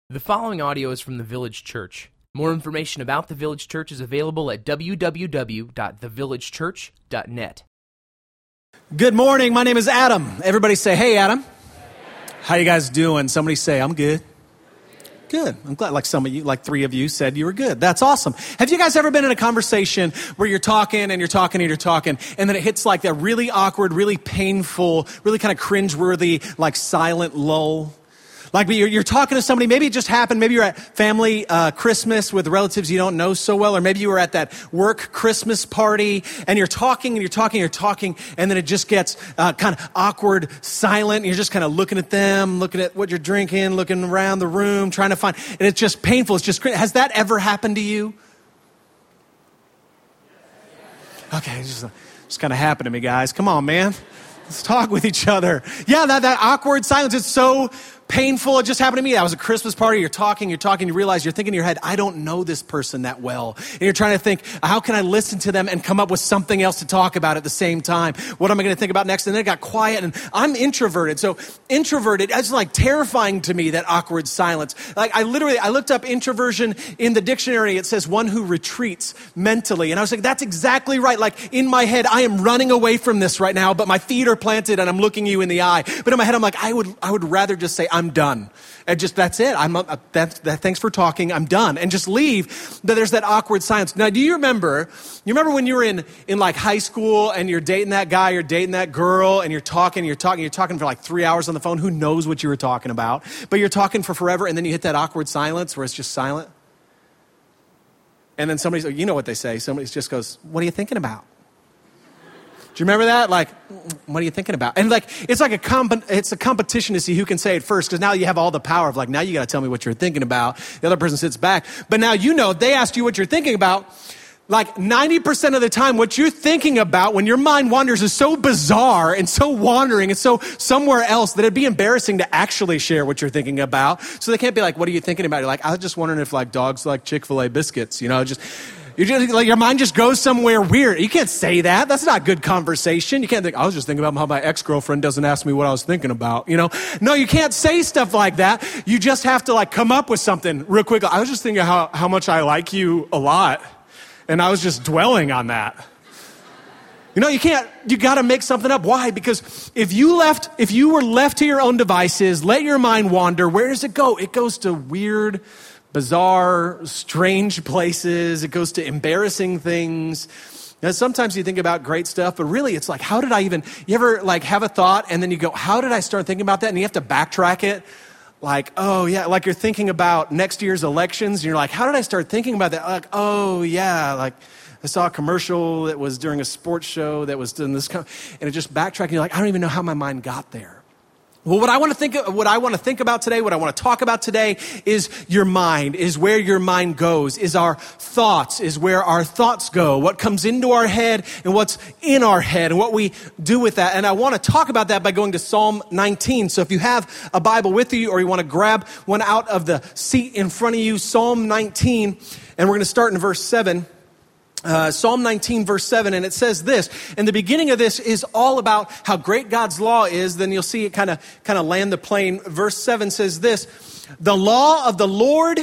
The following audio is from the Village Church. More information about the Village Church is available at www.thevillagechurch.net. Good morning. My name is Adam. Everybody say, hey, Adam. How you guys doing? Somebody say, I'm good. Good. I'm glad like some of you, like three of you said you were good. That's awesome. Have you guys ever been in a conversation where you're talking and you're talking and you're talking and then it hits like that really awkward, really painful, really kind of cringeworthy, like silent lull? Like you're talking to somebody, maybe it just happened, maybe you're at family Christmas with relatives you don't know so well, or maybe you were at that work Christmas party, and you're talking, and then it just gets kind of awkward, silent, and you're just kind of looking at them, looking at what you're drinking, looking around the room, trying to find, and it's just painful, it's just, has that ever happened to you? Okay, it's just kind of happened to me, guys. Come on, man. Let's talk with each other. Yeah, that awkward silence is so painful. It just happened to me. That was a Christmas party. You're talking, you realize you're thinking in your head, I don't know this person that well. And you're trying to think, how can I listen to them and come up with something else to talk about at the same time? What am I going to think about next? And then it got quiet, and I'm introverted. So introverted, it's like terrifying to me, that awkward silence. Like I looked up introversion in the dictionary. It says one who retreats mentally. And I was like, that's exactly right. Like in my head, I am running away from this right now, but my feet are planted and I'm looking you in the eye. But in my head, I'm like, I would rather just say, I'm done. And just, that's it. Thanks for talking. I'm done. And just leave. But there's that awkward silence. Now, do you remember when you were in like high school and you're dating that guy, you're dating that girl, and you're talking for like 3 hours on the phone? Who knows what you were talking about? But you're talking for forever, and then you hit that awkward silence where it's just silent. And then you know what they say. Somebody just goes, what are you thinking about? Do you remember that? Like, what are you thinking about? And like, it's like it's a competition to see who can say it first, because now you have all the power of like, now you got to tell me what you're thinking about. The other person sits back. But now they asked you what you're thinking about. Like 90% of the time, what you're thinking about when your mind wanders is so bizarre and so wandering and so somewhere else that it'd be embarrassing to actually share what you're thinking about. So they can't be like, what are you thinking about? You're like, I was just wondering if like dogs like Chick-fil-A biscuits, You're just like, your mind just goes somewhere weird. You can't say that. That's not good conversation. You can't think, I was just thinking about how my ex-girlfriend doesn't ask me what I was thinking about, No, you can't say stuff like that. You just have to like come up with something real quick. I was just thinking how much I like you a lot. And I was just dwelling on that. You got to make something up. Why? Because if you were left to your own devices, let your mind wander, where does it go? It goes to weird, bizarre, strange places. It goes to embarrassing things. Now, sometimes you think about great stuff, but really it's like, you ever like have a thought and then you go, how did I start thinking about that? And you have to backtrack it. Like, oh yeah, like you're thinking about next year's elections and you're like, how did I start thinking about that? Like, oh yeah, like I saw a commercial that was during a sports show that was in this, and it just backtracked. You're like, I don't even know how my mind got there. Well, what I want to think about today, what I want to talk about today is your mind, is where your mind goes, is our thoughts, is where our thoughts go, what comes into our head and what's in our head and what we do with that. And I want to talk about that by going to Psalm 19. So if you have a Bible with you or you want to grab one out of the seat in front of you, Psalm 19, and we're going to start in verse 7. Psalm 19 verse 7, and it says this, and the beginning of this is all about how great God's law is. Then you'll see it kind of land the plane. Verse 7 says this, the law of the Lord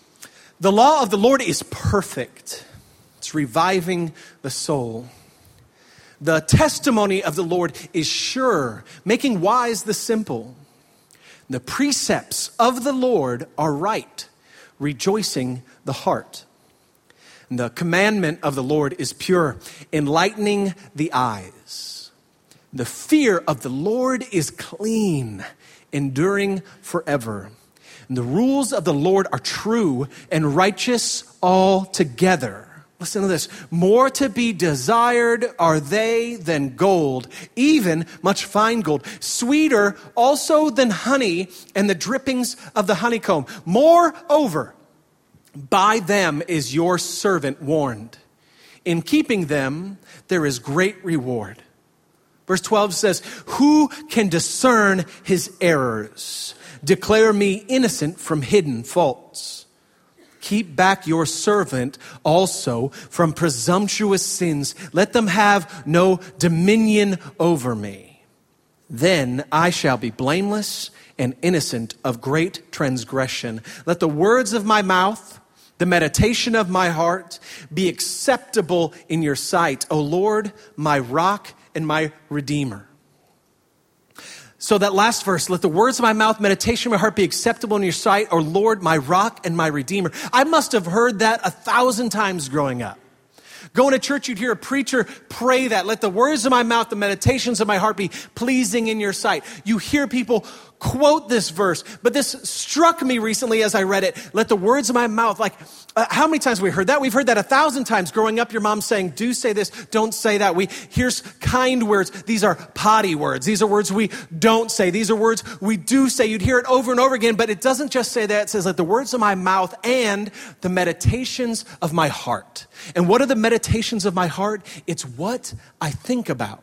is perfect. It's reviving the soul. The testimony of the Lord is sure, making wise the simple. The precepts of the Lord are right, rejoicing the heart. The commandment of the Lord is pure, enlightening the eyes. The fear of the Lord is clean, enduring forever. And the rules of the Lord are true and righteous altogether. Listen to this. More to be desired are they than gold, even much fine gold. Sweeter also than honey and the drippings of the honeycomb. Moreover, by them is your servant warned. In keeping them, there is great reward. Verse 12 says, who can discern his errors? Declare me innocent from hidden faults. Keep back your servant also from presumptuous sins. Let them have no dominion over me. then I shall be blameless and innocent of great transgression. Let the words of my mouth, the meditation of my heart be acceptable in your sight, O Lord, my rock and my redeemer. So that last verse, let the words of my mouth, meditation of my heart be acceptable in your sight, O Lord, my rock and my redeemer. I must have heard that 1,000 times growing up. Going to church, you'd hear a preacher pray that. Let the words of my mouth, the meditations of my heart be pleasing in your sight. You hear people quote this verse, but this struck me recently as I read it. Let the words of my mouth, how many times have we heard that? We've heard that 1,000 times growing up. Your mom saying, do say this, don't say that. Here's kind words. These are potty words. These are words we don't say. These are words we do say. You'd hear it over and over again, but it doesn't just say that. It says, let the words of my mouth and the meditations of my heart. And what are the meditations of my heart? It's what I think about.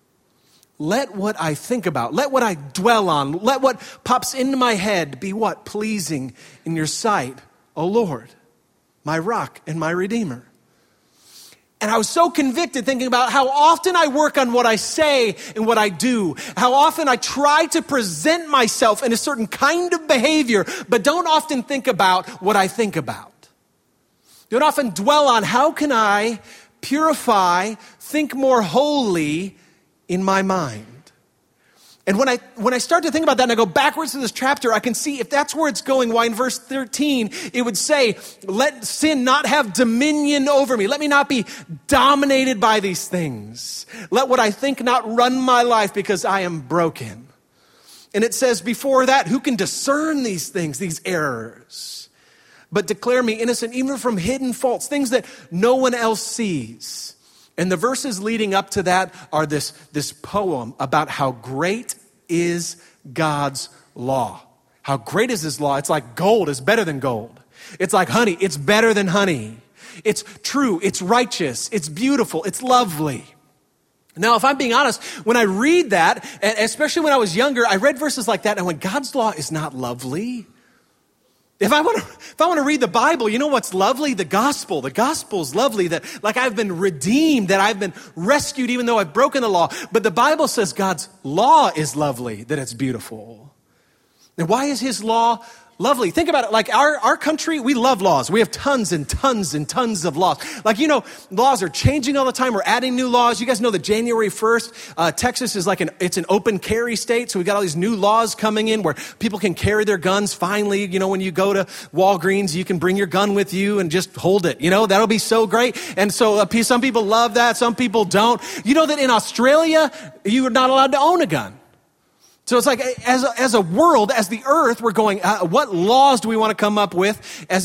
Let what I think about, let what I dwell on, let what pops into my head be what? Pleasing in your sight, O Lord, my rock and my redeemer. And I was so convicted thinking about how often I work on what I say and what I do, how often I try to present myself in a certain kind of behavior, but don't often think about what I think about. Don't often dwell on how can I purify, think more wholly in my mind. And when I start to think about that and I go backwards to this chapter, I can see if that's where it's going, why in verse 13, it would say, let sin not have dominion over me. Let me not be dominated by these things. Let what I think not run my life because I am broken. And it says before that, who can discern these things, these errors? But declare me innocent even from hidden faults, things that no one else sees. And the verses leading up to that are this poem about how great is God's law. How great is his law? It's like gold is better than gold. It's like honey, it's better than honey. It's true, it's righteous, it's beautiful, it's lovely. Now, if I'm being honest, when I read that, and especially when I was younger, I read verses like that, and when God's law is not lovely, if I want to read the Bible, you know what's lovely? The gospel. The gospel's lovely, that like I've been redeemed, that I've been rescued even though I've broken the law. But the Bible says God's law is lovely, that it's beautiful. And why is his law lovely? Think about it. Like our country, we love laws. We have tons and tons and tons of laws. Like, you know, laws are changing all the time. We're adding new laws. You guys know that January 1st, Texas is it's an open carry state. So we got all these new laws coming in where people can carry their guns. Finally, you know, when you go to Walgreens, you can bring your gun with you and just hold it. You know, that'll be so great. And so some people love that. Some people don't. You know that in Australia, you are not allowed to own a gun. So it's like, as a world, as the earth, we're going, what laws do we want to come up with as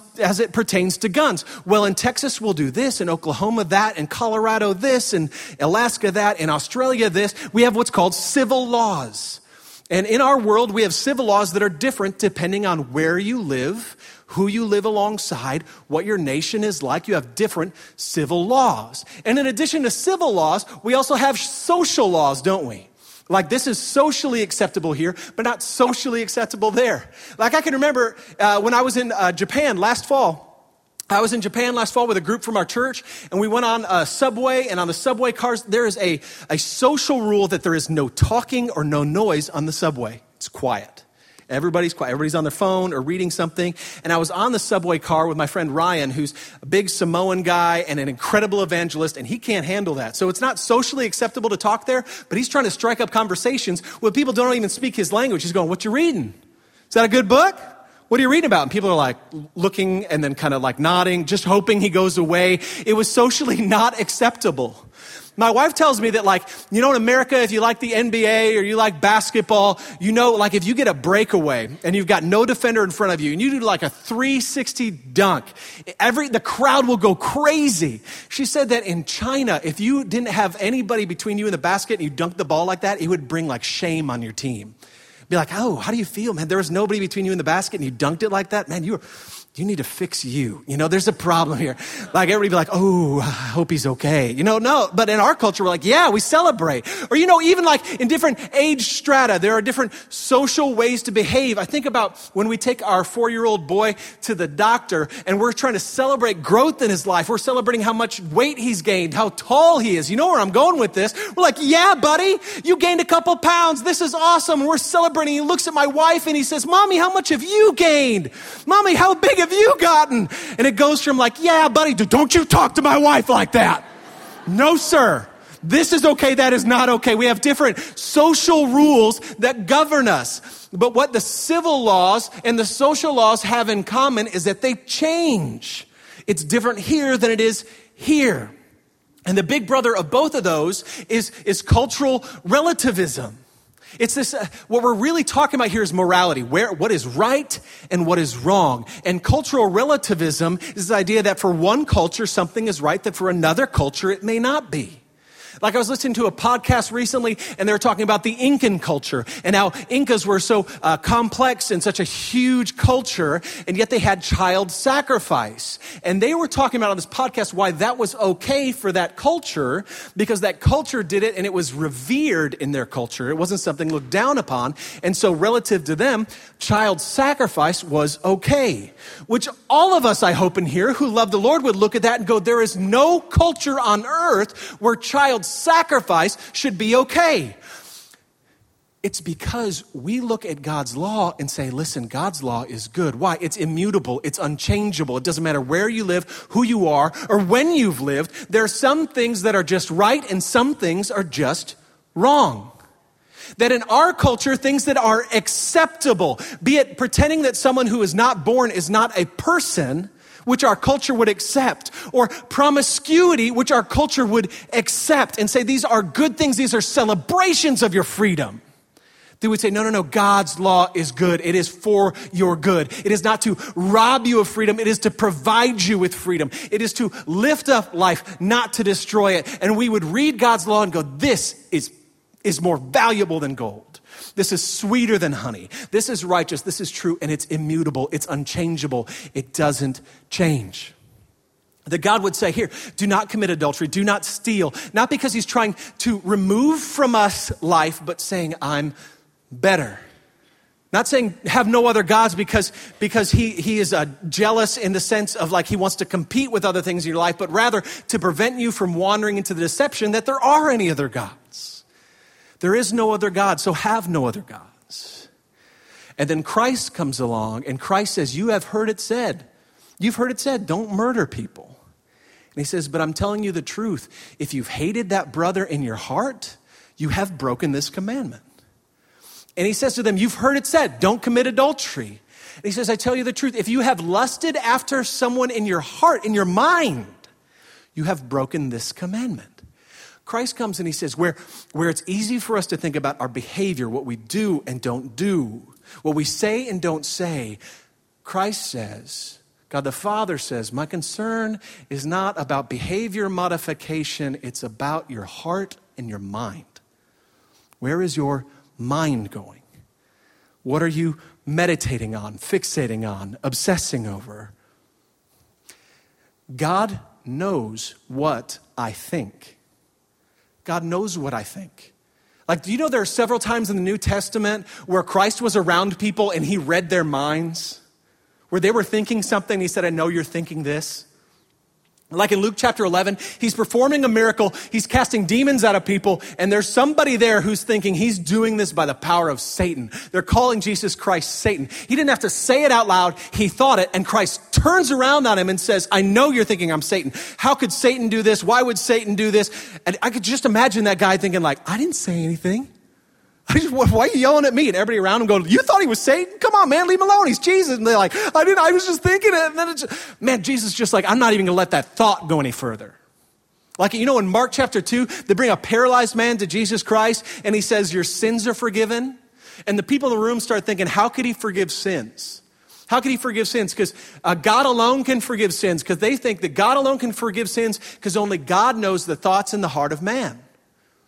it pertains to guns? Well, in Texas, we'll do this, in Oklahoma, that, in Colorado, this, in Alaska, that, in Australia, this. We have what's called civil laws. And in our world, we have civil laws that are different depending on where you live, who you live alongside, what your nation is like. You have different civil laws. And in addition to civil laws, we also have social laws, don't we? Like this is socially acceptable here, but not socially acceptable there. Like I can remember when I was in Japan last fall. I was in Japan last fall with a group from our church, and we went on a subway, and on the subway cars, there is a social rule that there is no talking or no noise on the subway. It's quiet. Everybody's quiet. Everybody's on their phone or reading something. And I was on the subway car with my friend Ryan, who's a big Samoan guy and an incredible evangelist, and he can't handle that. So it's not socially acceptable to talk there, but he's trying to strike up conversations with people who don't even speak his language. He's going, what you reading? Is that a good book? What are you reading about? And people are like looking and then kind of like nodding, just hoping he goes away. It was socially not acceptable. My wife tells me that, like, you know, in America, if you like the NBA or you like basketball, you know, like if you get a breakaway and you've got no defender in front of you and you do like a 360 dunk, the crowd will go crazy. She said that in China, if you didn't have anybody between you and the basket and you dunked the ball like that, it would bring like shame on your team. Be like, oh, how do you feel, man? There was nobody between you and the basket and you dunked it like that? Man, you need to fix you. There's a problem here. Like everybody be like, oh, I hope he's okay. No. But in our culture, we're like, yeah, we celebrate. Or, even like in different age strata, there are different social ways to behave. I think about when we take our 4-year-old boy to the doctor and we're trying to celebrate growth in his life. We're celebrating how much weight he's gained, how tall he is. You know where I'm going with this. We're like, yeah, buddy, you gained a couple pounds. This is awesome. And we're celebrating. He looks at my wife and he says, Mommy, how much have you gained? Mommy, how big have you gotten? And it goes from like, yeah, buddy, don't you talk to my wife like that. No, sir. This is okay. That is not okay. We have different social rules that govern us. But what the civil laws and the social laws have in common is that they change. It's different here than it is here. And the big brother of both of those is cultural relativism. It's this, what we're really talking about here is morality, what is right and what is wrong. And cultural relativism is the idea that for one culture, something is right, that for another culture, it may not be. Like I was listening to a podcast recently and they were talking about the Incan culture and how Incas were so complex and such a huge culture, and yet they had child sacrifice. And they were talking about on this podcast why that was okay for that culture, because that culture did it and it was revered in their culture. It wasn't something looked down upon. And so relative to them, child sacrifice was okay. Which all of us, I hope in here, who love the Lord would look at that and go, there is no culture on earth where child sacrifice should be okay. It's because we look at God's law and say, listen, God's law is good. Why? It's immutable. It's unchangeable. It doesn't matter where you live, who you are, or when you've lived. There are some things that are just right and some things are just wrong. That in our culture, things that are acceptable, be it pretending that someone who is not born is not a person, which our culture would accept, or promiscuity, which our culture would accept and say, these are good things, these are celebrations of your freedom. They would say, no, God's law is good. It is for your good. It is not to rob you of freedom. It is to provide you with freedom. It is to lift up life, not to destroy it. And we would read God's law and go, this is more valuable than gold. This is sweeter than honey. This is righteous. This is true. And it's immutable. It's unchangeable. It doesn't change. That God would say, here, do not commit adultery. Do not steal. Not because he's trying to remove from us life, but saying, I'm better. Not saying have no other gods because he is jealous in the sense of like he wants to compete with other things in your life, but rather to prevent you from wandering into the deception that there are any other gods. There is no other God, so have no other gods. And then Christ comes along and Christ says, you have heard it said. You've heard it said, don't murder people. And he says, but I'm telling you the truth. If you've hated that brother in your heart, you have broken this commandment. And he says to them, you've heard it said, don't commit adultery. And he says, I tell you the truth. If you have lusted after someone in your heart, in your mind, you have broken this commandment. Christ comes and he says, where it's easy for us to think about our behavior, what we do and don't do, what we say and don't say, Christ says, God the Father says, my concern is not about behavior modification, it's about your heart and your mind. Where is your mind going? What are you meditating on, fixating on, obsessing over? God knows what I think. God knows what I think. Like, do you know there are several times in the New Testament where Christ was around people and he read their minds? Where they were thinking something, he said, I know you're thinking this. Like in Luke chapter 11, he's performing a miracle, he's casting demons out of people, and there's somebody there who's thinking he's doing this by the power of Satan. They're calling Jesus Christ Satan. He didn't have to say it out loud, he thought it, and Christ turns around on him and says, I know you're thinking I'm Satan. How could Satan do this? Why would Satan do this? And I could just imagine that guy thinking like, I didn't say anything. Why are you yelling at me? And everybody around him goes, you thought he was Satan? Come on, man, leave him alone. He's Jesus. And they're like, I was just thinking it. And then man, Jesus just like, I'm not even going to let that thought go any further. Like, you know, in Mark chapter 2, they bring a paralyzed man to Jesus Christ and he says, your sins are forgiven. And the people in the room start thinking, how could he forgive sins? How could he forgive sins? Because God alone can forgive sins. Because they think that God alone can forgive sins because only God knows the thoughts in the heart of man.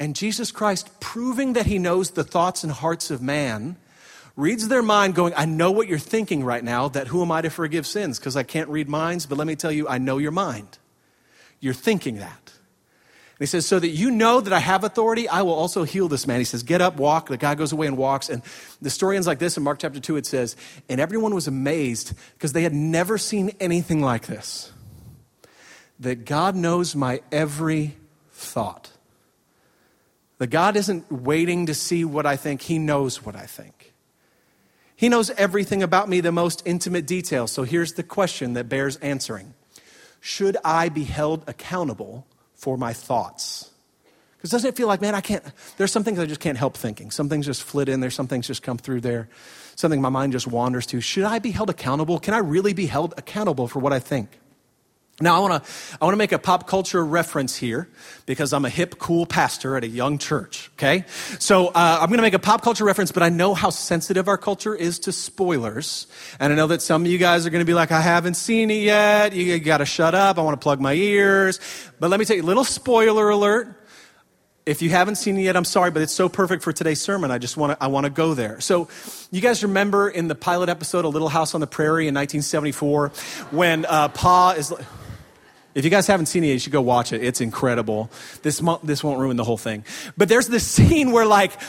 And Jesus Christ, proving that he knows the thoughts and hearts of man, reads their mind going, I know what you're thinking right now, that who am I to forgive sins? Because I can't read minds, but let me tell you, I know your mind. You're thinking that. And he says, so that you know that I have authority, I will also heal this man. He says, get up, walk. The guy goes away and walks. And the story ends like this. In Mark chapter 2, it says, and everyone was amazed because they had never seen anything like this. That God knows my every thought. That God isn't waiting to see what I think. He knows what I think. He knows everything about me, the most intimate details. So here's the question that bears answering. Should I be held accountable for my thoughts? Because doesn't it feel like, man, there's some things I just can't help thinking. Some things just flit in there. Some things just come through there. Something my mind just wanders to. Should I be held accountable? Can I really be held accountable for what I think? Now, I want to make a pop culture reference here because I'm a hip, cool pastor at a young church, okay? So I'm going to make a pop culture reference, but I know how sensitive our culture is to spoilers. And I know that some of you guys are going to be like, I haven't seen it yet. You got to shut up. I want to plug my ears. But let me tell you, little spoiler alert. If you haven't seen it yet, I'm sorry, but it's so perfect for today's sermon. I want to go there. So you guys remember in the pilot episode, A Little House on the Prairie in 1974, when Pa is... If you guys haven't seen it, you should go watch it. It's incredible. This won't ruin the whole thing. But there's this scene where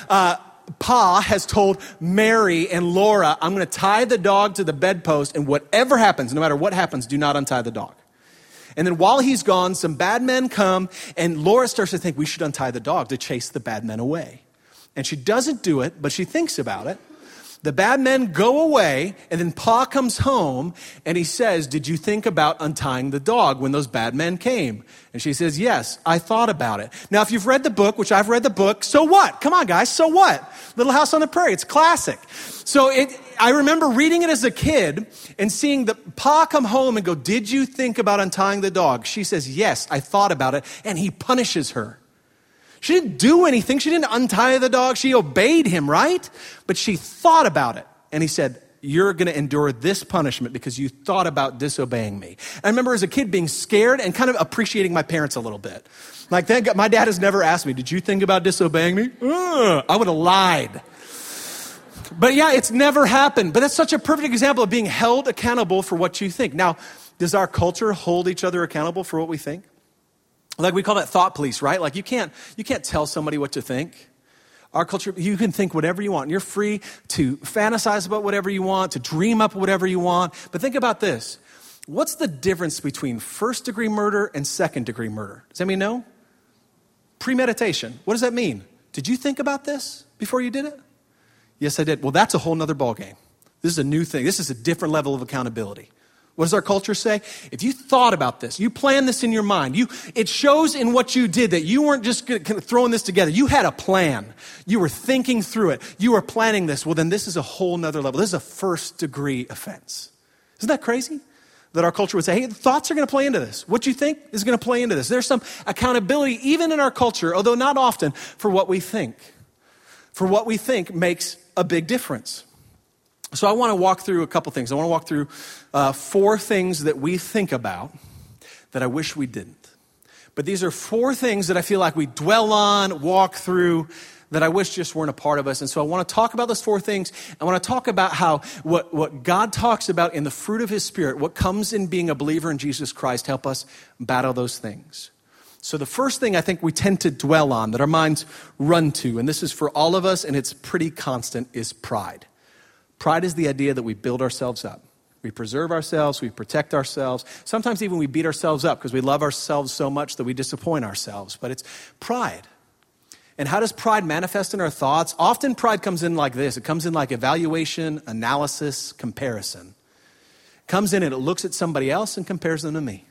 Pa has told Mary and Laura, I'm going to tie the dog to the bedpost, and whatever happens, no matter what happens, do not untie the dog. And then while he's gone, some bad men come, and Laura starts to think we should untie the dog to chase the bad men away. And she doesn't do it, but she thinks about it. The bad men go away, and then Pa comes home, and he says, did you think about untying the dog when those bad men came? And she says, yes, I thought about it. Now, if you've read the book, which I've read the book, so what? Come on, guys, so what? Little House on the Prairie, it's classic. So I remember reading it as a kid and seeing the Pa come home and go, did you think about untying the dog? She says, yes, I thought about it, and he punishes her. She didn't do anything. She didn't untie the dog. She obeyed him, right? But she thought about it. And he said, you're going to endure this punishment because you thought about disobeying me. And I remember as a kid being scared and kind of appreciating my parents a little bit. Like, my dad has never asked me, did you think about disobeying me? I would have lied. But yeah, it's never happened. But that's such a perfect example of being held accountable for what you think. Now, does our culture hold each other accountable for what we think? Like we call that thought police, right? Like you can't tell somebody what to think. Our culture, you can think whatever you want. You're free to fantasize about whatever you want, to dream up whatever you want. But think about this. What's the difference between first-degree murder and second-degree murder? Does anybody know? Premeditation. What does that mean? Did you think about this before you did it? Yes, I did. Well, that's a whole nother ballgame. This is a new thing. This is a different level of accountability. What does our culture say? If you thought about this, you planned this in your mind, it shows in what you did that you weren't just throwing this together. You had a plan. You were thinking through it. You were planning this. Well, then this is a whole nother level. This is a first-degree offense. Isn't that crazy? That our culture would say, hey, thoughts are going to play into this. What you think is going to play into this. There's some accountability, even in our culture, although not often, for what we think. For what we think makes a big difference. So I want to walk through a couple things. I want to walk through 4 things that we think about that I wish we didn't. But these are 4 things that I feel like we dwell on, walk through, that I wish just weren't a part of us. And so I want to talk about those 4 things. I want to talk about how what God talks about in the fruit of his Spirit, what comes in being a believer in Jesus Christ, help us battle those things. So the first thing I think we tend to dwell on, that our minds run to, and this is for all of us, and it's pretty constant, is pride. Pride is the idea that we build ourselves up. We preserve ourselves, we protect ourselves. Sometimes even we beat ourselves up because we love ourselves so much that we disappoint ourselves. But it's pride. And how does pride manifest in our thoughts? Often pride comes in like this. It comes in like evaluation, analysis, comparison. It comes in and it looks at somebody else and compares them to me.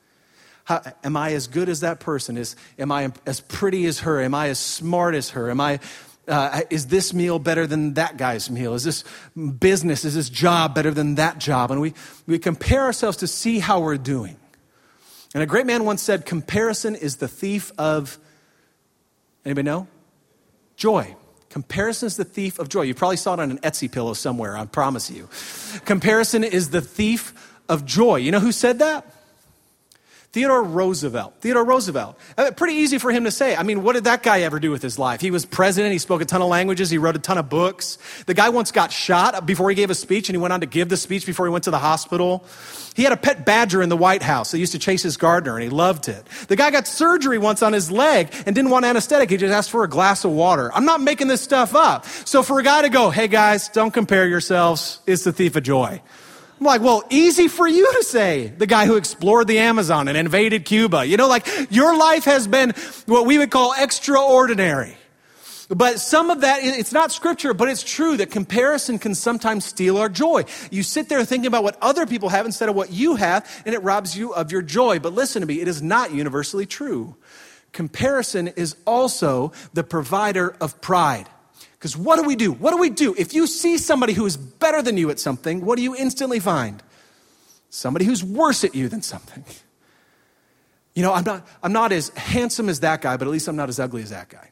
Am I as good as that person? Am I as pretty as her? Am I as smart as her? Is this meal better than that guy's meal? Is this business, is this job better than that job? And we compare ourselves to see how we're doing. And a great man once said, comparison is the thief of, anybody know? Joy. Comparison is the thief of joy. You probably saw it on an Etsy pillow somewhere, I promise you. Comparison is the thief of joy. You know who said that? Theodore Roosevelt. Pretty easy for him to say. I mean, what did that guy ever do with his life? He was president. He spoke a ton of languages. He wrote a ton of books. The guy once got shot before he gave a speech, and he went on to give the speech before he went to the hospital. He had a pet badger in the White House that used to chase his gardener, and he loved it. The guy got surgery once on his leg and didn't want anesthetic. He just asked for a glass of water. I'm not making this stuff up. So for a guy to go, hey guys, don't compare yourselves, is the thief of joy. I'm like, well, easy for you to say, the guy who explored the Amazon and invaded Cuba. You know, like, your life has been what we would call extraordinary. But some of that, it's not scripture, but it's true that comparison can sometimes steal our joy. You sit there thinking about what other people have instead of what you have, and it robs you of your joy. But listen to me, it is not universally true. Comparison is also the provider of pride. Because what do we do? What do we do? If you see somebody who is better than you at something, what do you instantly find? Somebody who's worse at you than something. You know, I'm not as handsome as that guy, but at least I'm not as ugly as that guy.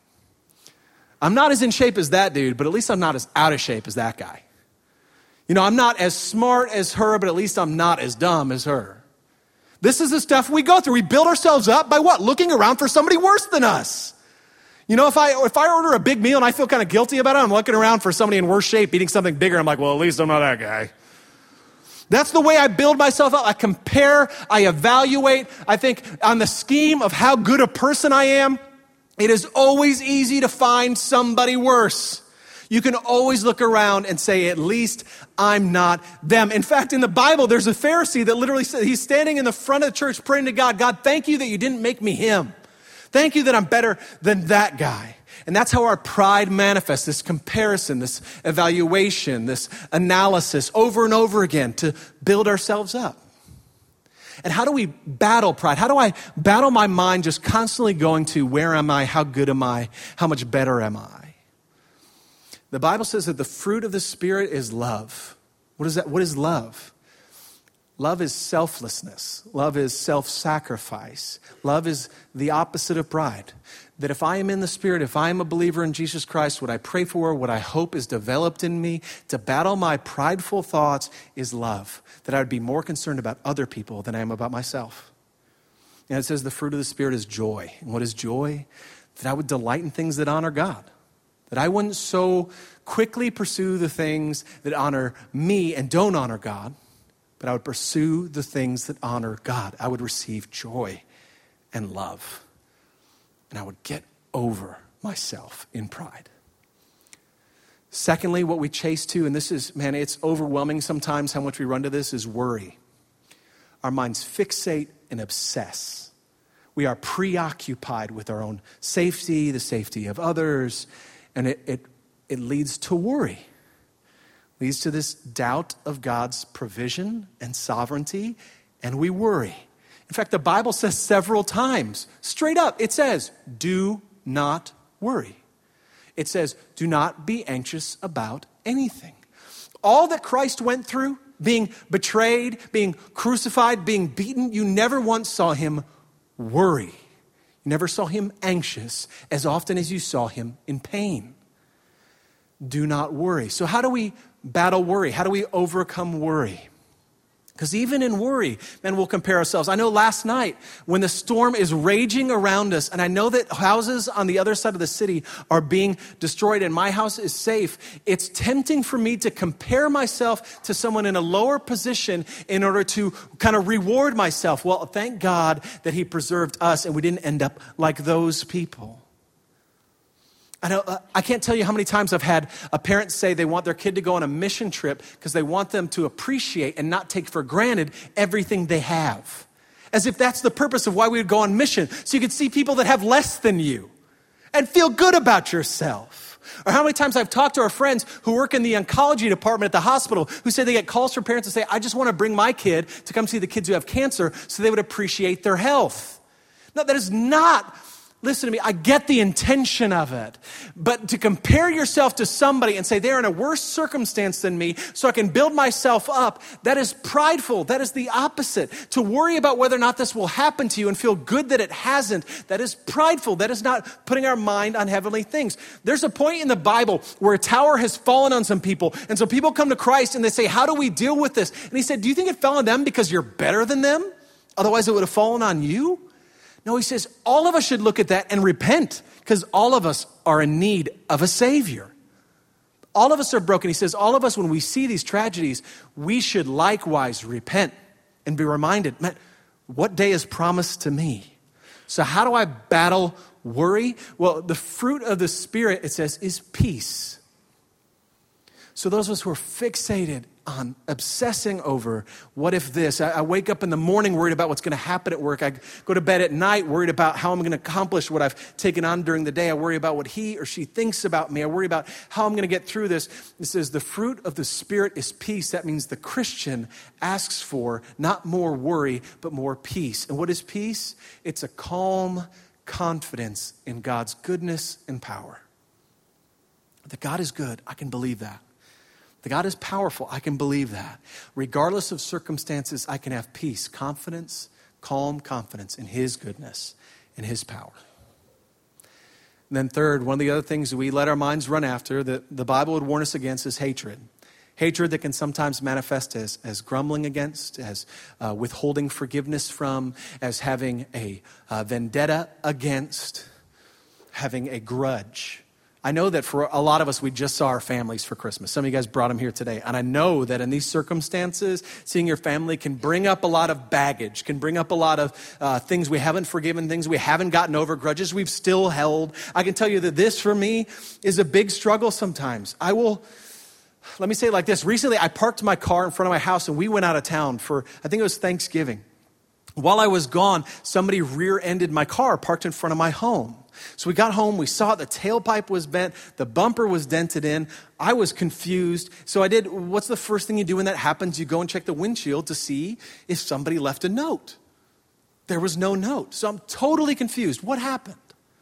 I'm not as in shape as that dude, but at least I'm not as out of shape as that guy. You know, I'm not as smart as her, but at least I'm not as dumb as her. This is the stuff we go through. We build ourselves up by what? Looking around for somebody worse than us. You know, if I order a big meal and I feel kind of guilty about it, I'm looking around for somebody in worse shape eating something bigger. I'm like, well, at least I'm not that guy. That's the way I build myself up. I compare, I evaluate. I think on the scheme of how good a person I am, it is always easy to find somebody worse. You can always look around and say, at least I'm not them. In fact, in the Bible, there's a Pharisee that literally says, he's standing in the front of the church praying to God, God, thank you that you didn't make me him. Thank you that I'm better than that guy. And that's how our pride manifests, this comparison, this evaluation, this analysis over and over again to build ourselves up. And how do we battle pride? How do I battle my mind just constantly going to where am I, how good am I, how much better am I? The Bible says that the fruit of the Spirit is love. What is that? What is love? Love is selflessness. Love is self-sacrifice. Love is the opposite of pride. That if I am in the Spirit, if I am a believer in Jesus Christ, what I pray for, what I hope is developed in me to battle my prideful thoughts is love. That I would be more concerned about other people than I am about myself. And it says the fruit of the Spirit is joy. And what is joy? That I would delight in things that honor God. That I wouldn't so quickly pursue the things that honor me and don't honor God. But I would pursue the things that honor God. I would receive joy and love. And I would get over myself in pride. Secondly, what we chase to, and this is, man, it's overwhelming sometimes how much we run to this, is worry. Our minds fixate and obsess. We are preoccupied with our own safety, the safety of others, and it leads to worry. Leads to this doubt of God's provision and sovereignty, and we worry. In fact, the Bible says several times, straight up, it says, do not worry. It says, do not be anxious about anything. All that Christ went through, being betrayed, being crucified, being beaten, you never once saw him worry. You never saw him anxious as often as you saw him in pain. Do not worry. So how do we battle worry? How do we overcome worry? Because even in worry, man, we'll compare ourselves. I know last night when the storm is raging around us, and I know that houses on the other side of the city are being destroyed and my house is safe, it's tempting for me to compare myself to someone in a lower position in order to kind of reward myself. Well, thank God that he preserved us and we didn't end up like those people. I can't tell you how many times I've had a parent say they want their kid to go on a mission trip because they want them to appreciate and not take for granted everything they have. As if that's the purpose of why we would go on mission. So you could see people that have less than you and feel good about yourself. Or how many times I've talked to our friends who work in the oncology department at the hospital who say they get calls from parents to say, I just want to bring my kid to come see the kids who have cancer so they would appreciate their health. No, that is not... Listen to me, I get the intention of it, but to compare yourself to somebody and say they're in a worse circumstance than me so I can build myself up, that is prideful. That is the opposite. To worry about whether or not this will happen to you and feel good that it hasn't, that is prideful. That is not putting our mind on heavenly things. There's a point in the Bible where a tower has fallen on some people, and so people come to Christ and they say, how do we deal with this? And he said, do you think it fell on them because you're better than them? Otherwise it would have fallen on you. No, he says all of us should look at that and repent because all of us are in need of a Savior. All of us are broken. He says all of us, when we see these tragedies, we should likewise repent and be reminded, man, what day is promised to me? So how do I battle worry? Well, the fruit of the Spirit, it says, is peace. So those of us who are fixated on obsessing over what if this, I wake up in the morning worried about what's going to happen at work. I go to bed at night worried about how I'm going to accomplish what I've taken on during the day. I worry about what he or she thinks about me. I worry about how I'm going to get through this. It says the fruit of the Spirit is peace. That means the Christian asks for not more worry, but more peace. And what is peace? It's a calm confidence in God's goodness and power. That God is good, I can believe that. That God is powerful, I can believe that. Regardless of circumstances, I can have peace, confidence, calm confidence in his goodness and his power. And then third, one of the other things we let our minds run after that the Bible would warn us against is hatred. Hatred that can sometimes manifest as grumbling against, as withholding forgiveness from, as having a vendetta against, having a grudge. I know that for a lot of us, we just saw our families for Christmas. Some of you guys brought them here today. And I know that in these circumstances, seeing your family can bring up a lot of baggage, can bring up a lot of things we haven't forgiven, things we haven't gotten over, grudges we've still held. I can tell you that this, for me, is a big struggle sometimes. Let me say it like this. Recently, I parked my car in front of my house and we went out of town for, I think it was Thanksgiving. While I was gone, somebody rear-ended my car parked in front of my home. So we got home, we saw the tailpipe was bent, the bumper was dented in. I was confused. So I did, what's the first thing you do when that happens? You go and check the windshield to see if somebody left a note. There was no note. So I'm totally confused. What happened?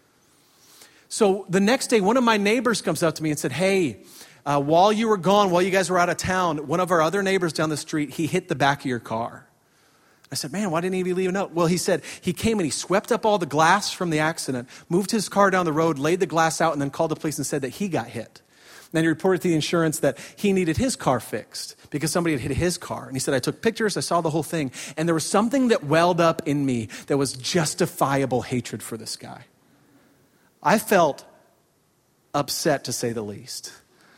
So the next day, one of my neighbors comes up to me and said, hey, while you were gone, while you guys were out of town, one of our other neighbors down the street, he hit the back of your car. I said, man, why didn't he leave a note? Well, he said he came and he swept up all the glass from the accident, moved his car down the road, laid the glass out, and then called the police and said that he got hit. Then he reported to the insurance that he needed his car fixed because somebody had hit his car. And he said, I took pictures, I saw the whole thing, and there was something that welled up in me that was justifiable hatred for this guy. I felt upset, to say the least.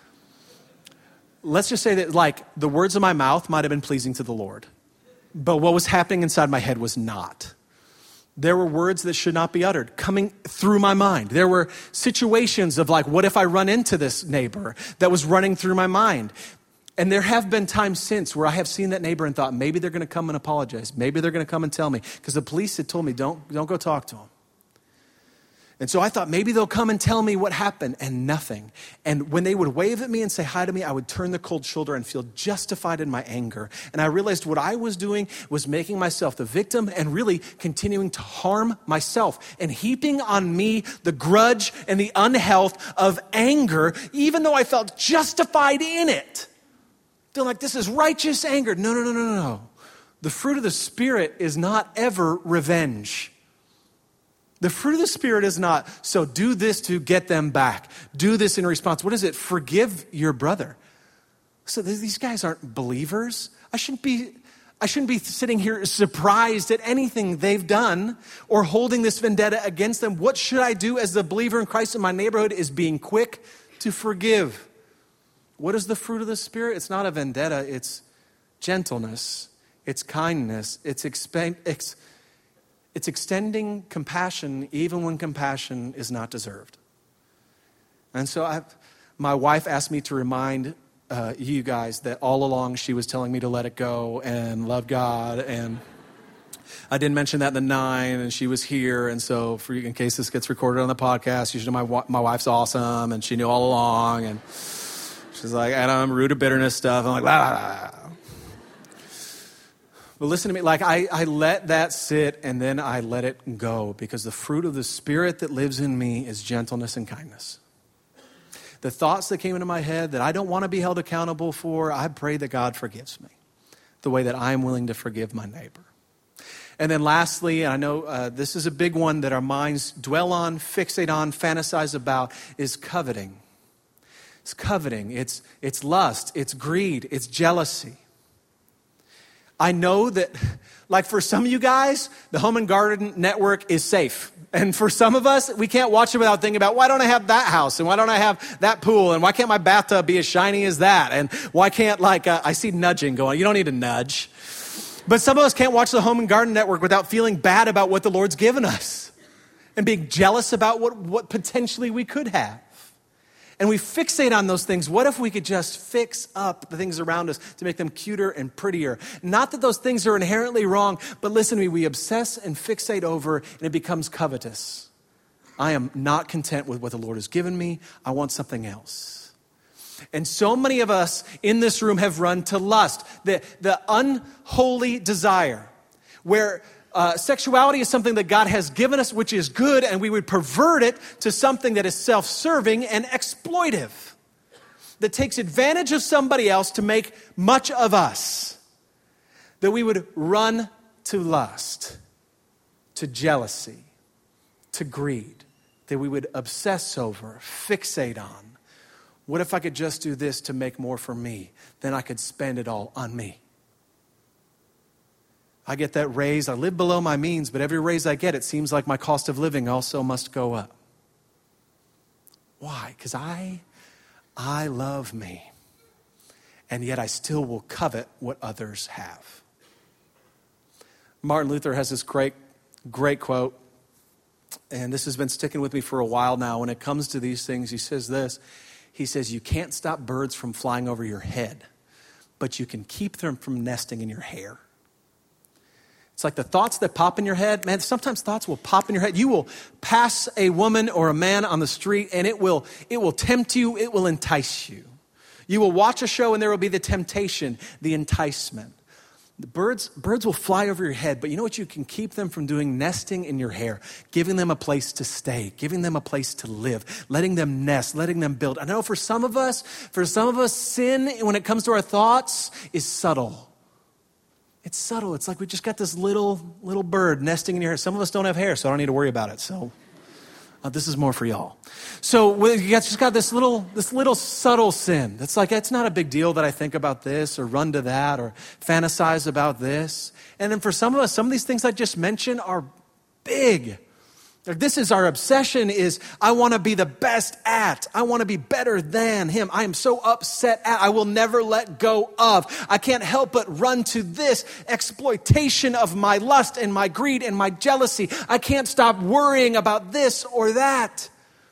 Let's just say that, like, the words of my mouth might have been pleasing to the Lord. But what was happening inside my head was not. There were words that should not be uttered coming through my mind. There were situations of like, what if I run into this neighbor that was running through my mind? And there have been times since where I have seen that neighbor and thought, maybe they're going to come and apologize. Maybe they're going to come and tell me. Because the police had told me, don't go talk to them. And so I thought maybe they'll come and tell me what happened, and nothing. And when they would wave at me and say hi to me, I would turn the cold shoulder and feel justified in my anger. And I realized what I was doing was making myself the victim and really continuing to harm myself and heaping on me the grudge and the unhealth of anger, even though I felt justified in it. Feeling like this is righteous anger. No. The fruit of the Spirit is not ever revenge. The fruit of the Spirit is not, so do this to get them back. Do this in response. What is it? Forgive your brother. So these guys aren't believers. I shouldn't be sitting here surprised at anything they've done or holding this vendetta against them. What should I do as the believer in Christ in my neighborhood is being quick to forgive. What is the fruit of the Spirit? It's not a vendetta. It's gentleness. It's kindness. It's extending compassion even when compassion is not deserved. And so my wife asked me to remind you guys that all along she was telling me to let it go and love God. And I didn't mention that in the 9, and she was here. And so in case this gets recorded on the podcast, you should know my wife's awesome, and she knew all along. And she's like, Adam, root of bitterness stuff. I'm like, blah. But listen to me, like I let that sit and then I let it go because the fruit of the Spirit that lives in me is gentleness and kindness. The thoughts that came into my head that I don't want to be held accountable for, I pray that God forgives me the way that I'm willing to forgive my neighbor. And then lastly, and I know this is a big one that our minds dwell on, fixate on, fantasize about, is coveting. It's coveting, it's lust, it's greed, it's jealousy. I know that, Like for some of you guys, the Home and Garden Network is safe. And for some of us, we can't watch it without thinking about, why don't I have that house? And why don't I have that pool? And why can't my bathtub be as shiny as that? And why can't I see nudging going, you don't need to nudge. But some of us can't watch the Home and Garden Network without feeling bad about what the Lord's given us and being jealous about what potentially we could have. And we fixate on those things. What if we could just fix up the things around us to make them cuter and prettier? Not that those things are inherently wrong, but listen to me, we obsess and fixate over, and it becomes covetous. I am not content with what the Lord has given me. I want something else. And so many of us in this room have run to lust, the unholy desire, where sexuality is something that God has given us, which is good, and we would pervert it to something that is self-serving and exploitive, that takes advantage of somebody else to make much of us. That we would run to lust, to jealousy, to greed, that we would obsess over, fixate on. What if I could just do this to make more for me? Then I could spend it all on me. I get that raise. I live below my means, but every raise I get, it seems like my cost of living also must go up. Why? Because I love me, and yet I still will covet what others have. Martin Luther has this great quote, and this has been sticking with me for a while now. When it comes to these things, he says this. He says, you can't stop birds from flying over your head, but you can keep them from nesting in your hair. It's like the thoughts that pop in your head. Man, sometimes thoughts will pop in your head. You will pass a woman or a man on the street, and it will tempt you. It will entice you. You will watch a show, and there will be the temptation, the enticement. The birds will fly over your head, but you know what you can keep them from doing? Nesting in your hair, giving them a place to stay, giving them a place to live, letting them nest, letting them build. I know for some of us, sin, when it comes to our thoughts, is subtle. It's subtle. It's like we just got this little bird nesting in your hair. Some of us don't have hair, so I don't need to worry about it. So this is more for y'all. So you just got this little subtle sin. That's like, it's not a big deal that I think about this or run to that or fantasize about this. And then for some of us, some of these things I just mentioned are big. This is our obsession, is I want to be the best at. I want to be better than him. I am so upset at. I will never let go of. I can't help but run to this exploitation of my lust and my greed and my jealousy. I can't stop worrying about this or that.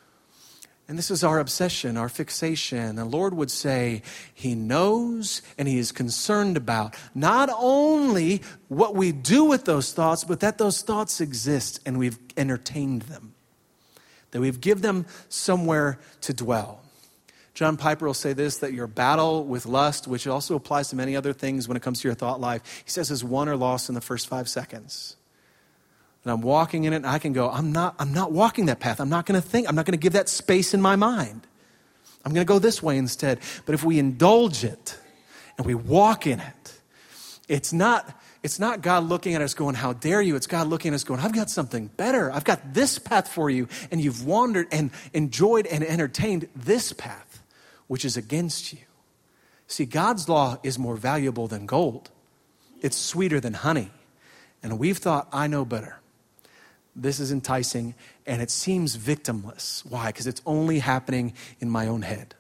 And this is our obsession, our fixation. The Lord would say he knows and he is concerned about not only what we do with those thoughts, but that those thoughts exist and we've entertained them, that we've given them somewhere to dwell. John Piper will say this, that your battle with lust, which also applies to many other things when it comes to your thought life, he says is won or lost in the first 5 seconds. And I'm walking in it, and I can go, I'm not walking that path. I'm not going to give that space in my mind. I'm going to go this way instead. But if we indulge it and we walk in it, it's not God looking at us going, how dare you? It's God looking at us going, I've got something better. I've got this path for you. And you've wandered and enjoyed and entertained this path, which is against you. See, God's law is more valuable than gold. It's sweeter than honey. And we've thought, I know better. This is enticing, and it seems victimless. Why? Because it's only happening in my own head.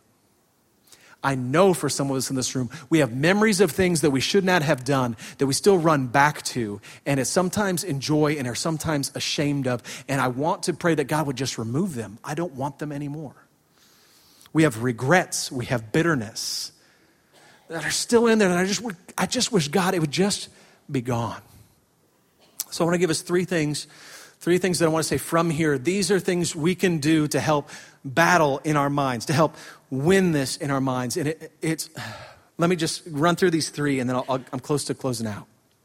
I know for some of us in this room, we have memories of things that we should not have done, that we still run back to, and it's sometimes enjoy and are sometimes ashamed of, and I want to pray that God would just remove them. I don't want them anymore. We have regrets, we have bitterness that are still in there, and I just wish God, it would just be gone. So I want to give us three things that I want to say from here. These are things we can do to help battle in our minds, to help win this in our minds. And let me just run through these 3, and then I'm close to closing out.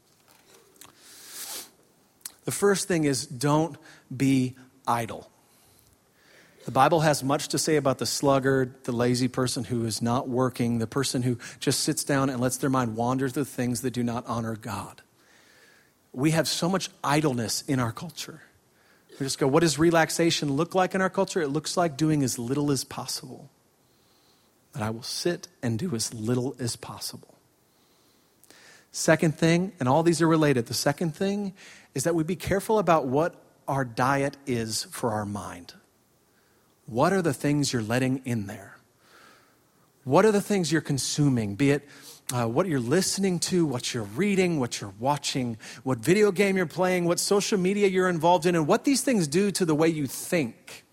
The first thing is, don't be idle. The Bible has much to say about the sluggard, the lazy person who is not working, the person who just sits down and lets their mind wander to things that do not honor God. We have so much idleness in our culture. We just go, what does relaxation look like in our culture? It looks like doing as little as possible. That I will sit and do as little as possible. Second thing, and all these are related, the second thing is that we be careful about what our diet is for our mind. What are the things you're letting in there? What are the things you're consuming? Be it what you're listening to, what you're reading, what you're watching, what video game you're playing, what social media you're involved in, and what these things do to the way you think.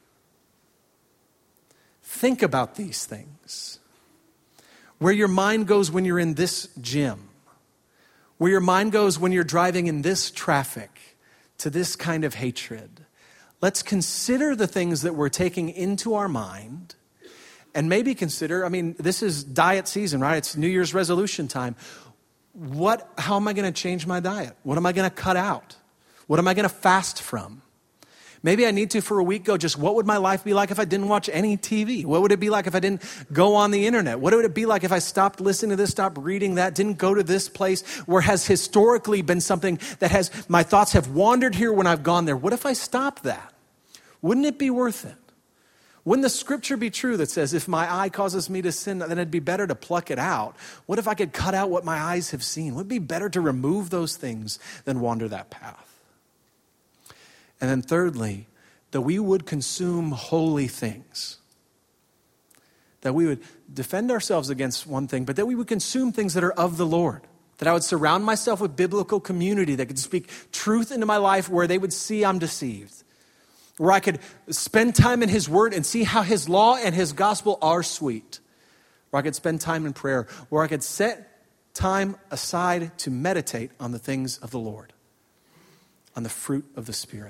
Think about these things. Where your mind goes when you're in this gym. Where your mind goes when you're driving in this traffic to this kind of hatred. Let's consider the things that we're taking into our mind and maybe consider, this is diet season, right? It's New Year's resolution time. How am I going to change my diet? What am I going to cut out? What am I going to fast from? Maybe I need to, for a week, go just, what would my life be like if I didn't watch any TV? What would it be like if I didn't go on the internet? What would it be like if I stopped listening to this, stopped reading that, didn't go to this place where has historically been something that my thoughts have wandered here when I've gone there? What if I stopped that? Wouldn't it be worth it? Wouldn't the scripture be true that says, if my eye causes me to sin, then it'd be better to pluck it out? What if I could cut out what my eyes have seen? Would it be better to remove those things than wander that path? And then thirdly, that we would consume holy things. That we would defend ourselves against one thing, but that we would consume things that are of the Lord. That I would surround myself with biblical community that could speak truth into my life where they would see I'm deceived. Where I could spend time in His Word and see how His law and His gospel are sweet. Where I could spend time in prayer. Where I could set time aside to meditate on the things of the Lord. On the fruit of the Spirit.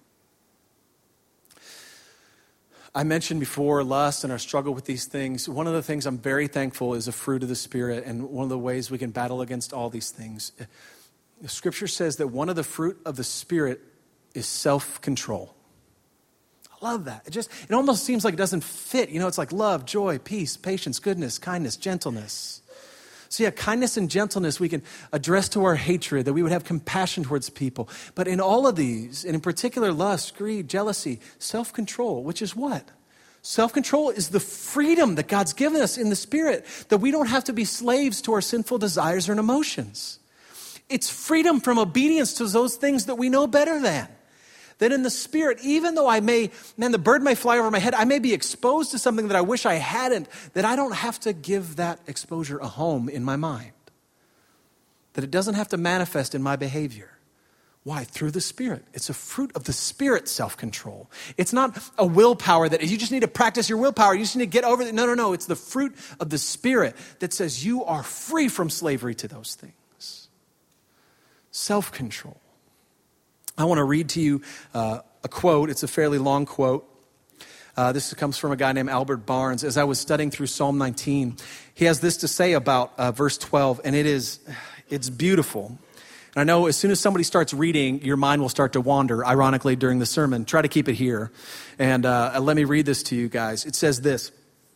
I mentioned before lust and our struggle with these things. One of the things I'm very thankful is a fruit of the Spirit, and one of the ways we can battle against all these things. The scripture says that one of the fruit of the Spirit is self-control. I love that. It almost seems like it doesn't fit. It's like love, joy, peace, patience, goodness, kindness, gentleness. So kindness and gentleness we can address to our hatred, that we would have compassion towards people. But in all of these, and in particular lust, greed, jealousy, self-control, which is what? Self-control is the freedom that God's given us in the Spirit, that we don't have to be slaves to our sinful desires and emotions. It's freedom from obedience to those things that we know better than. That in the Spirit, even though the bird may fly over my head, I may be exposed to something that I wish I hadn't, that I don't have to give that exposure a home in my mind. That it doesn't have to manifest in my behavior. Why? Through the Spirit. It's a fruit of the Spirit, self-control. It's not a willpower that you just need to practice your willpower. You just need to get over it. No. It's the fruit of the Spirit that says you are free from slavery to those things. Self-control. I want to read to you a quote. It's a fairly long quote. This comes from a guy named Albert Barnes. As I was studying through Psalm 19, he has this to say about verse 12, and it's beautiful. And I know as soon as somebody starts reading, your mind will start to wander, ironically, during the sermon. Try to keep it here. And let me read this to you guys. It says this.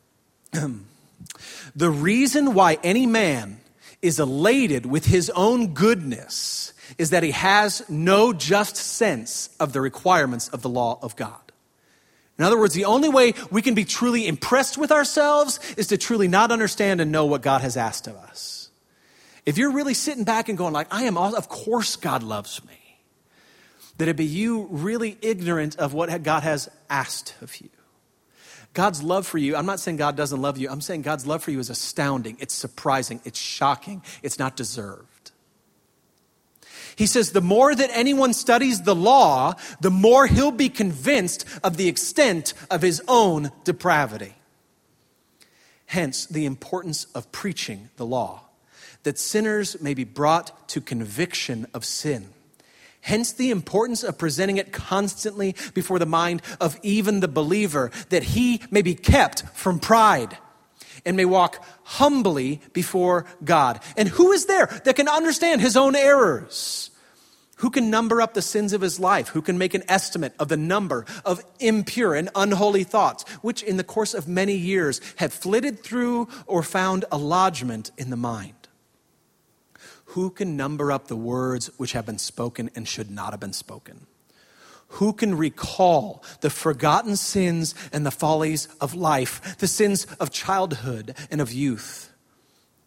The reason why any man is elated with his own goodness is that he has no just sense of the requirements of the law of God. In other words, the only way we can be truly impressed with ourselves is to truly not understand and know what God has asked of us. If you're really sitting back and going of course God loves me. That it be you really ignorant of what God has asked of you. God's love for you, I'm not saying God doesn't love you. I'm saying God's love for you is astounding. It's surprising. It's shocking. It's not deserved. He says the more that anyone studies the law, the more he'll be convinced of the extent of his own depravity. Hence, the importance of preaching the law, that sinners may be brought to conviction of sin. Hence, the importance of presenting it constantly before the mind of even the believer, that he may be kept from pride and may walk humbly before God. And who is there that can understand his own errors? Who can number up the sins of his life? Who can make an estimate of the number of impure and unholy thoughts, which in the course of many years have flitted through or found a lodgment in the mind? Who can number up the words which have been spoken and should not have been spoken? Who can recall the forgotten sins and the follies of life, the sins of childhood and of youth?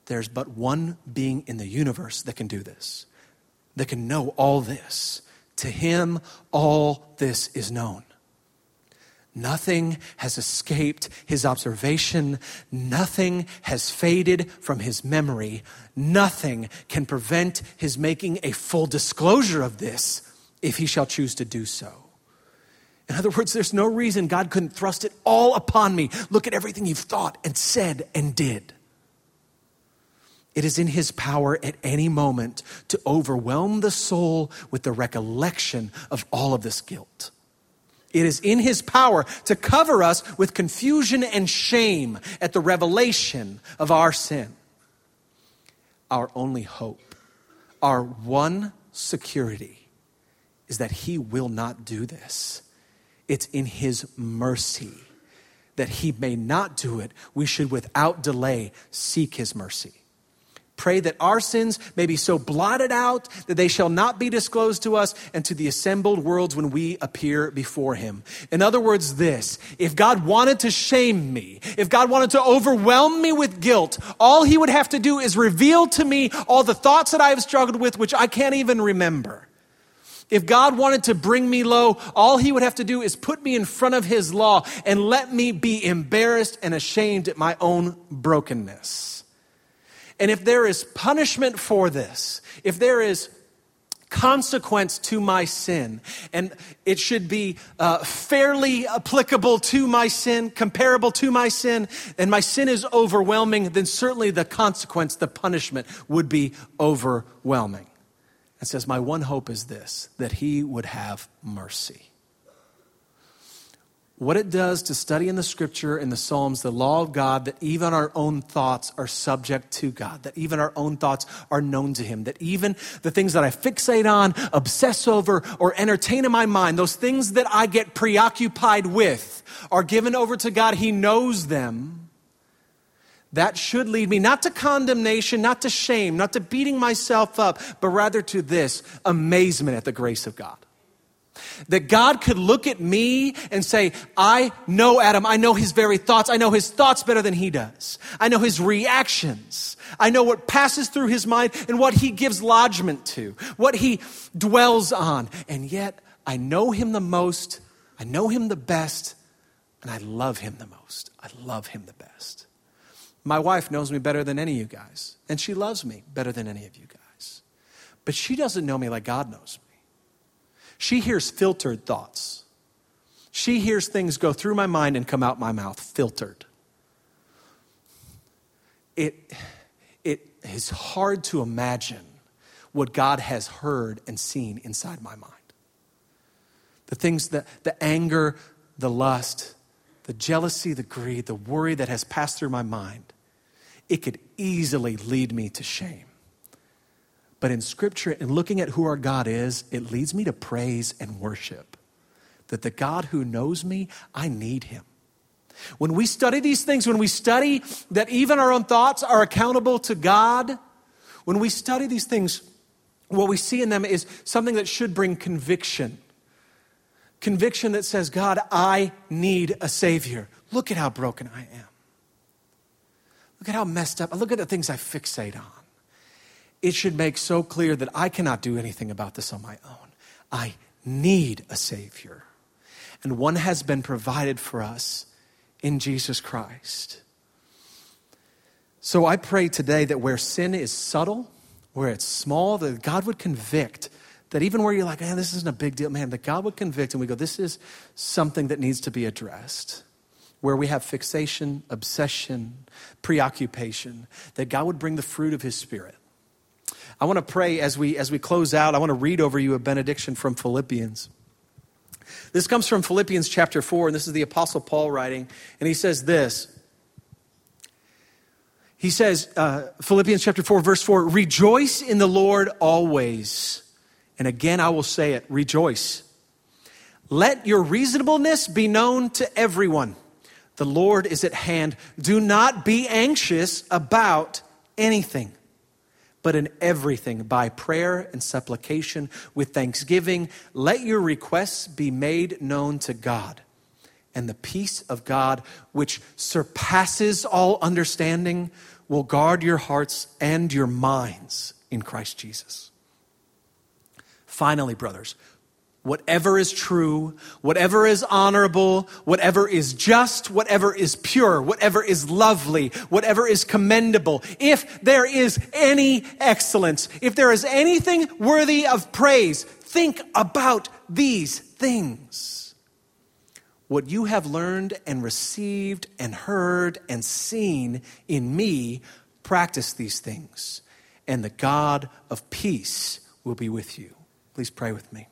there's but one being in the universe that can do this, that can know all this. To him, all this is known. Nothing has escaped his observation. Nothing has faded from his memory. Nothing can prevent his making a full disclosure of this if he shall choose to do so. In other words, there's no reason God couldn't thrust it all upon me. Look at everything you've thought and said and did. It is in his power at any moment to overwhelm the soul with the recollection of all of this guilt. It is in his power to cover us with confusion and shame at the revelation of our sin. Our only hope, our one security, is that he will not do this. It's in his mercy that he may not do it. We should without delay seek his mercy. Pray that our sins may be so blotted out that they shall not be disclosed to us and to the assembled worlds when we appear before him. In other words, this: if God wanted to shame me, if God wanted to overwhelm me with guilt, all he would have to do is reveal to me all the thoughts that I have struggled with, which I can't even remember. If God wanted to bring me low, all he would have to do is put me in front of his law and let me be embarrassed and ashamed at my own brokenness. And if there is punishment for this, if there is consequence to my sin, and it should be fairly applicable to my sin, comparable to my sin, and my sin is overwhelming, then certainly the consequence, the punishment, would be overwhelming. It says, my one hope is this, that he would have mercy. What it does to study in the scripture, in the Psalms, the law of God, that even our own thoughts are subject to God, that even our own thoughts are known to him, that even the things that I fixate on, obsess over, or entertain in my mind, those things that I get preoccupied with are given over to God. He knows them. That should lead me not to condemnation, not to shame, not to beating myself up, but rather to this amazement at the grace of God. That God could look at me and say, I know Adam. I know his very thoughts. I know his thoughts better than he does. I know his reactions. I know what passes through his mind and what he gives lodgment to, what he dwells on. And yet I know him the most. I know him the best. And I love him the most. I love him the best. My wife knows me better than any of you guys. And she loves me better than any of you guys. But she doesn't know me like God knows me. She hears filtered thoughts. She hears things go through my mind and come out my mouth, filtered. It is hard to imagine what God has heard and seen inside my mind. The things, the anger, the lust, the jealousy, the greed, the worry that has passed through my mind, it could easily lead me to shame. But in Scripture, and looking at who our God is, it leads me to praise and worship. That the God who knows me, I need him. When we study these things, when we study that even our own thoughts are accountable to God, when we study these things, what we see in them is something that should bring conviction. Conviction that says, God, I need a Savior. Look at how broken I am. Look at how messed up. Look at the things I fixate on. It should make so clear that I cannot do anything about this on my own. I need a Savior. And one has been provided for us in Jesus Christ. So I pray today that where sin is subtle, where it's small, that God would convict. That even where you're like, man, this isn't a big deal, man, that God would convict and we go, this is something that needs to be addressed. Where we have fixation, obsession, preoccupation, that God would bring the fruit of his Spirit. I want to pray as we close out. I want to read over you a benediction from Philippians. This comes from Philippians chapter 4, and this is the Apostle Paul writing. And he says this. He says, Philippians chapter 4, verse 4, rejoice in the Lord always. And again, I will say it, rejoice. Let your reasonableness be known to everyone. The Lord is at hand. Do not be anxious about anything, but in everything, by prayer and supplication with thanksgiving, let your requests be made known to God. And the peace of God, which surpasses all understanding, will guard your hearts and your minds in Christ Jesus. Finally, brothers, whatever is true, whatever is honorable, whatever is just, whatever is pure, whatever is lovely, whatever is commendable, if there is any excellence, if there is anything worthy of praise, think about these things. What you have learned and received and heard and seen in me, practice these things, and the God of peace will be with you. Please pray with me.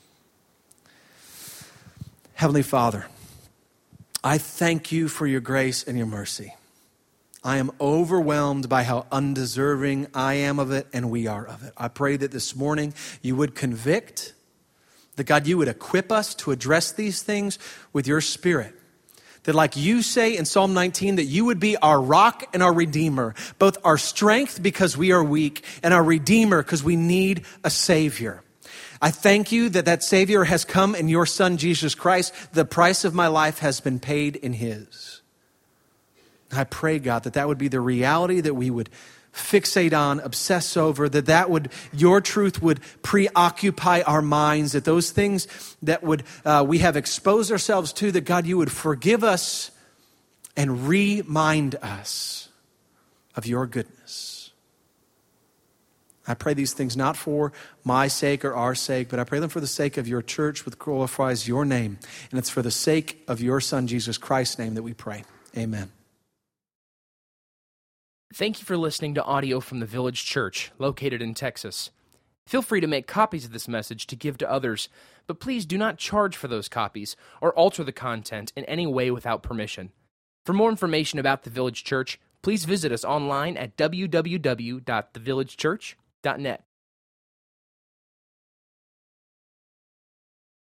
Heavenly Father, I thank you for your grace and your mercy. I am overwhelmed by how undeserving I am of it and we are of it. I pray that this morning you would convict, that God, you would equip us to address these things with your Spirit. That like you say in Psalm 19, that you would be our rock and our redeemer, both our strength because we are weak and our redeemer because we need a Savior. I thank you that that Savior has come in your Son, Jesus Christ. The price of my life has been paid in his. I pray, God, that that would be the reality that we would fixate on, obsess over, that would, your truth would preoccupy our minds, that those things that would we have exposed ourselves to, that God, you would forgive us and remind us of your goodness. I pray these things not for my sake or our sake, but I pray them for the sake of your church, which glorifies your name. And it's for the sake of your Son, Jesus Christ's name, that we pray. Amen. Thank you for listening to audio from the Village Church, located in Texas. Feel free to make copies of this message to give to others, but please do not charge for those copies or alter the content in any way without permission. For more information about the Village Church, please visit us online at www.thevillagechurch.net.